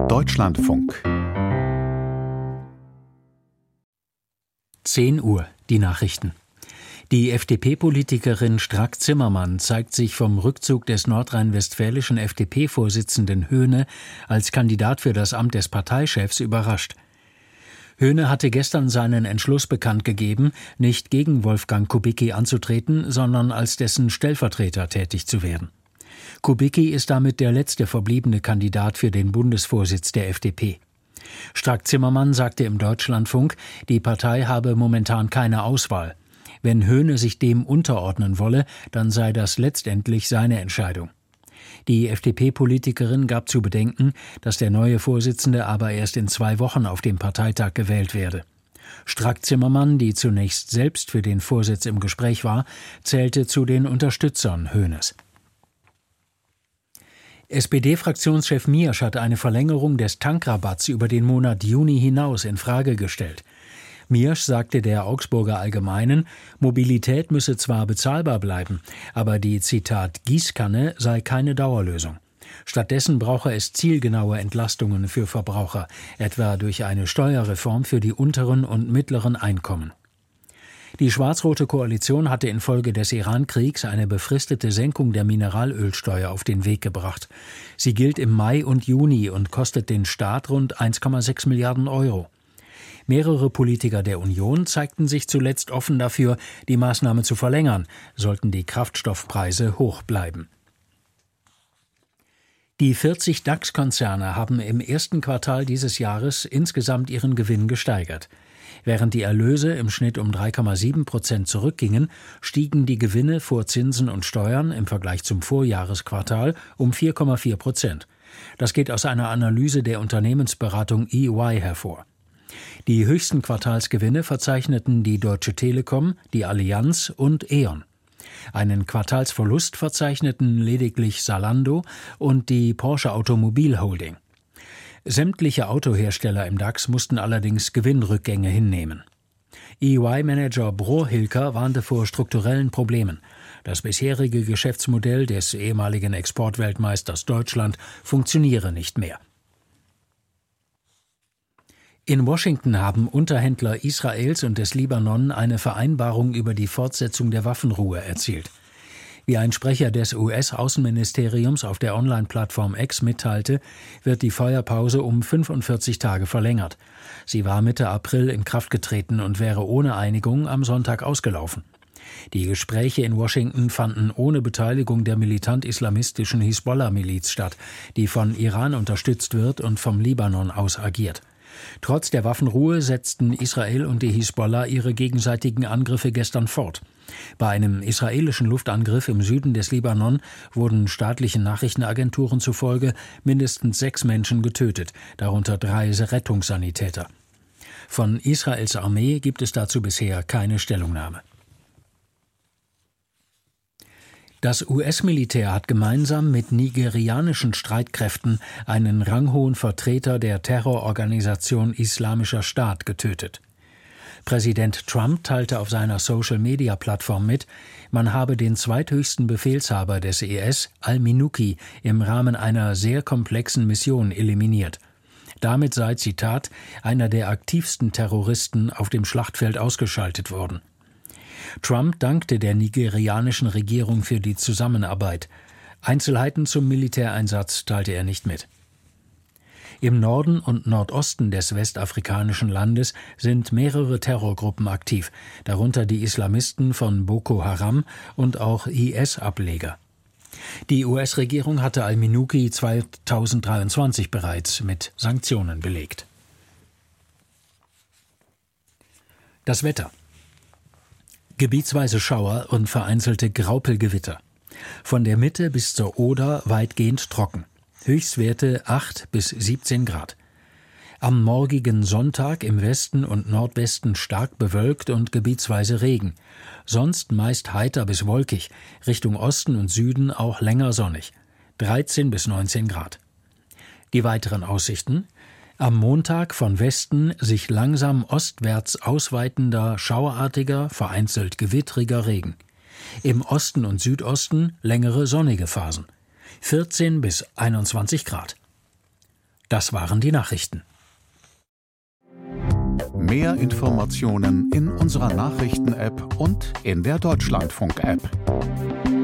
Deutschlandfunk 10 Uhr, die Nachrichten. Die FDP-Politikerin Strack-Zimmermann zeigt sich vom Rückzug des nordrhein-westfälischen FDP-Vorsitzenden Höhne als Kandidat für das Amt des Parteichefs überrascht. Höhne hatte gestern seinen Entschluss bekannt gegeben, nicht gegen Wolfgang Kubicki anzutreten, sondern als dessen Stellvertreter tätig zu werden. Kubicki ist damit der letzte verbliebene Kandidat für den Bundesvorsitz der FDP. Strack-Zimmermann sagte im Deutschlandfunk, die Partei habe momentan keine Auswahl. Wenn Höhne sich dem unterordnen wolle, dann sei das letztendlich seine Entscheidung. Die FDP-Politikerin gab zu bedenken, dass der neue Vorsitzende aber erst in 2 Wochen auf dem Parteitag gewählt werde. Strack-Zimmermann, die zunächst selbst für den Vorsitz im Gespräch war, zählte zu den Unterstützern Höhnes. SPD-Fraktionschef Miersch hat eine Verlängerung des Tankrabatts über den Monat Juni hinaus in Frage gestellt. Miersch sagte der Augsburger Allgemeinen, Mobilität müsse zwar bezahlbar bleiben, aber die, Zitat, Gießkanne sei keine Dauerlösung. Stattdessen brauche es zielgenaue Entlastungen für Verbraucher, etwa durch eine Steuerreform für die unteren und mittleren Einkommen. Die schwarz-rote Koalition hatte infolge des Iran-Kriegs eine befristete Senkung der Mineralölsteuer auf den Weg gebracht. Sie gilt im Mai und Juni und kostet den Staat rund 1,6 Milliarden Euro. Mehrere Politiker der Union zeigten sich zuletzt offen dafür, die Maßnahme zu verlängern, sollten die Kraftstoffpreise hoch bleiben. Die 40 DAX-Konzerne haben im ersten Quartal dieses Jahres insgesamt ihren Gewinn gesteigert. Während die Erlöse im Schnitt um 3,7% zurückgingen, stiegen die Gewinne vor Zinsen und Steuern im Vergleich zum Vorjahresquartal um 4,4%. Das geht aus einer Analyse der Unternehmensberatung EY hervor. Die höchsten Quartalsgewinne verzeichneten die Deutsche Telekom, die Allianz und E.ON. Einen Quartalsverlust verzeichneten lediglich Zalando und die Porsche Automobil Holding. Sämtliche Autohersteller im DAX mussten allerdings Gewinnrückgänge hinnehmen. EY-Manager Brohilker warnte vor strukturellen Problemen. Das bisherige Geschäftsmodell des ehemaligen Exportweltmeisters Deutschland funktioniere nicht mehr. In Washington haben Unterhändler Israels und des Libanon eine Vereinbarung über die Fortsetzung der Waffenruhe erzielt. Wie ein Sprecher des US-Außenministeriums auf der Online-Plattform X mitteilte, wird die Feuerpause um 45 Tage verlängert. Sie war Mitte April in Kraft getreten und wäre ohne Einigung am Sonntag ausgelaufen. Die Gespräche in Washington fanden ohne Beteiligung der militant-islamistischen Hisbollah-Miliz statt, die von Iran unterstützt wird und vom Libanon aus agiert. Trotz der Waffenruhe setzten Israel und die Hisbollah ihre gegenseitigen Angriffe gestern fort. Bei einem israelischen Luftangriff im Süden des Libanon wurden staatlichen Nachrichtenagenturen zufolge mindestens 6 Menschen getötet, darunter 3 Rettungssanitäter. Von Israels Armee gibt es dazu bisher keine Stellungnahme. Das US-Militär hat gemeinsam mit nigerianischen Streitkräften einen ranghohen Vertreter der Terrororganisation Islamischer Staat getötet. Präsident Trump teilte auf seiner Social-Media-Plattform mit, man habe den zweithöchsten Befehlshaber des IS, al-Minuki, im Rahmen einer sehr komplexen Mission eliminiert. Damit sei, Zitat, einer der aktivsten Terroristen auf dem Schlachtfeld ausgeschaltet worden. Trump dankte der nigerianischen Regierung für die Zusammenarbeit. Einzelheiten zum Militäreinsatz teilte er nicht mit. Im Norden und Nordosten des westafrikanischen Landes sind mehrere Terrorgruppen aktiv, darunter die Islamisten von Boko Haram und auch IS-Ableger. Die US-Regierung hatte al-Minuki 2023 bereits mit Sanktionen belegt. Das Wetter. Gebietsweise Schauer und vereinzelte Graupelgewitter. Von der Mitte bis zur Oder weitgehend trocken. Höchstwerte 8 bis 17 Grad. Am morgigen Sonntag im Westen und Nordwesten stark bewölkt und gebietsweise Regen. Sonst meist heiter bis wolkig, Richtung Osten und Süden auch länger sonnig. 13 bis 19 Grad. Die weiteren Aussichten: Am Montag von Westen sich langsam ostwärts ausweitender, schauerartiger, vereinzelt gewittriger Regen. Im Osten und Südosten längere sonnige Phasen. 14 bis 21 Grad. Das waren die Nachrichten. Mehr Informationen in unserer Nachrichten-App und in der Deutschlandfunk-App.